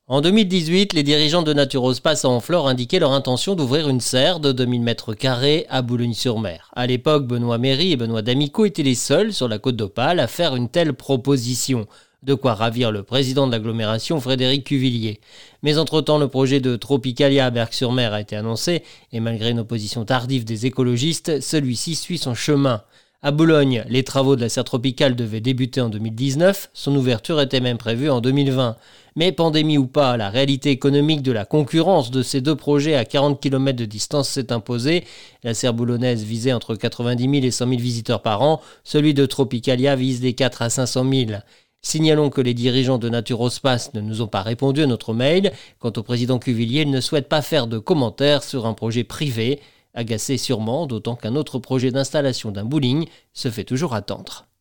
En 2018, les dirigeants de Naturospace à Honfleur indiquaient leur intention d'ouvrir une serre de 2000 m² à Boulogne-sur-Mer. À l'époque, Benoît Méry et Benoît D'Amico étaient les seuls sur la Côte d'Opale à faire une telle proposition. De quoi ravir le président de l'agglomération, Frédéric Cuvillier. Mais entre-temps, le projet de Tropicalia à Berck-sur-Mer a été annoncé et malgré une opposition tardive des écologistes, celui-ci suit son chemin. À Boulogne, les travaux de la serre tropicale devaient débuter en 2019, son ouverture était même prévue en 2020. Mais pandémie ou pas, la réalité économique de la concurrence de ces deux projets à 40 km de distance s'est imposée. La serre boulonnaise visait entre 90 000 et 100 000 visiteurs par an, celui de Tropicalia vise des 4 à 500 000. Signalons que les dirigeants de Naturospace ne nous ont pas répondu à notre mail. Quant au président Cuvillier, il ne souhaite pas faire de commentaires sur un projet privé. Agacé sûrement, d'autant qu'un autre projet d'installation d'un bowling se fait toujours attendre.